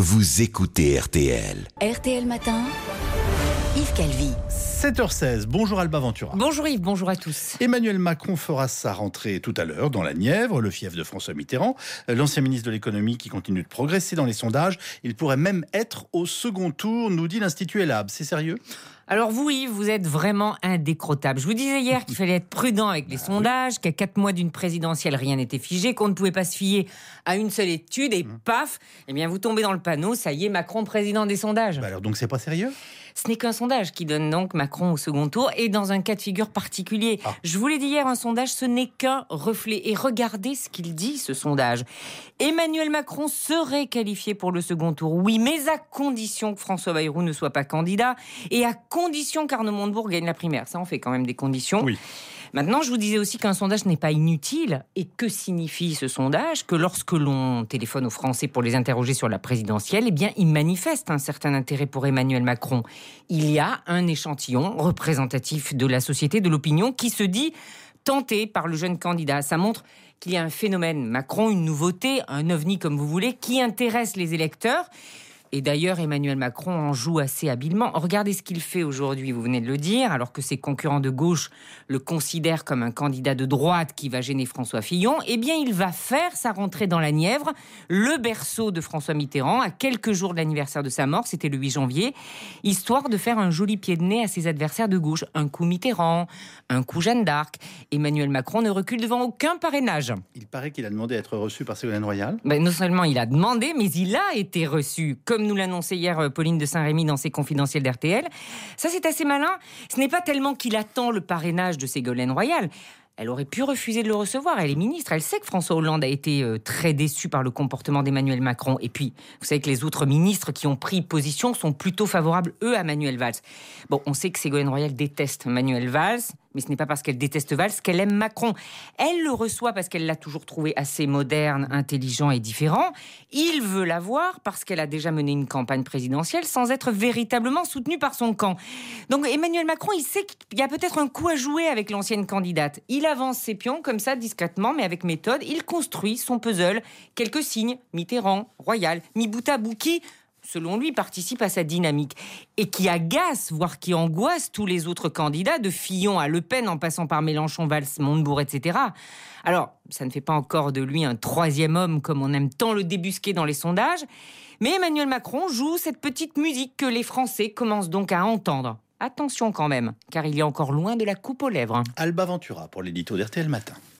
vous écoutez RTL. RTL Matin, Yves Calvi. 7h16, bonjour Alba Ventura. Bonjour Yves, bonjour à tous. Emmanuel Macron fera sa rentrée tout à l'heure dans la Nièvre, le fief de François Mitterrand. L'ancien ministre de l'économie qui continue de progresser dans les sondages. Il pourrait même être au second tour, nous dit l'Institut Elab. C'est sérieux ? Alors vous Yves, vous êtes vraiment indécrottable. Je vous disais hier qu'il fallait être prudent avec les sondages, qu'à 4 mois d'une présidentielle, rien n'était figé, qu'on ne pouvait pas se fier à une seule étude et paf, eh bien vous tombez dans le panneau, ça y est, Macron président des sondages. Alors donc c'est pas sérieux ? Ce n'est qu'un sondage qui donne donc Macron au second tour et dans un cas de figure particulier. Je vous l'ai dit hier, un sondage, ce n'est qu'un reflet. Et regardez ce qu'il dit, ce sondage. Emmanuel Macron serait qualifié pour le second tour, oui, mais à condition que François Bayrou ne soit pas candidat et à condition qu'Arnaud Montebourg gagne la primaire. Ça en fait quand même des conditions. Oui. Maintenant, je vous disais aussi qu'un sondage n'est pas inutile. Et que signifie ce sondage ? Que lorsque l'on téléphone aux Français pour les interroger sur la présidentielle, eh bien, ils manifestent un certain intérêt pour Emmanuel Macron. Il y a un échantillon représentatif de la société, de l'opinion, qui se dit tenté par le jeune candidat. Ça montre qu'il y a un phénomène Macron, une nouveauté, un ovni comme vous voulez, qui intéresse les électeurs. Et d'ailleurs, Emmanuel Macron en joue assez habilement. Regardez ce qu'il fait aujourd'hui, vous venez de le dire, alors que ses concurrents de gauche le considèrent comme un candidat de droite qui va gêner François Fillon. Eh bien, il va faire sa rentrée dans la Nièvre, le berceau de François Mitterrand, à quelques jours de l'anniversaire de sa mort, c'était le 8 janvier, histoire de faire un joli pied de nez à ses adversaires de gauche. Un coup Mitterrand, un coup Jeanne d'Arc. Emmanuel Macron ne recule devant aucun parrainage. Il paraît qu'il a demandé à être reçu par Ségolène Royal. Non seulement il a demandé, mais il a été reçu, comme nous l'annonçait hier Pauline de Saint-Rémy dans ses confidentiels d'RTL. Ça, c'est assez malin. Ce n'est pas tellement qu'il attend le parrainage de Ségolène Royal. Elle aurait pu refuser de le recevoir. Elle est ministre. Elle sait que François Hollande a été très déçu par le comportement d'Emmanuel Macron. Et puis, vous savez que les autres ministres qui ont pris position sont plutôt favorables, eux, à Manuel Valls. Bon, on sait que Ségolène Royal déteste Manuel Valls, mais ce n'est pas parce qu'elle déteste Valls qu'elle aime Macron. Elle le reçoit parce qu'elle l'a toujours trouvé assez moderne, intelligent et différent. Il veut l'avoir parce qu'elle a déjà mené une campagne présidentielle sans être véritablement soutenue par son camp. Donc Emmanuel Macron, il sait qu'il y a peut-être un coup à jouer avec l'ancienne candidate. Il avance ses pions comme ça, discrètement, mais avec méthode. Il construit son puzzle. Quelques signes, Mitterrand, Royal, mis bout à bout, qui, selon lui, participe à sa dynamique et qui agace, voire qui angoisse tous les autres candidats, de Fillon à Le Pen, en passant par Mélenchon, Valls, Montebourg, etc. Alors, ça ne fait pas encore de lui un troisième homme, comme on aime tant le débusquer dans les sondages, mais Emmanuel Macron joue cette petite musique que les Français commencent donc à entendre. Attention quand même, car il est encore loin de la coupe aux lèvres. Alba Ventura pour l'édito d'RTL Matin.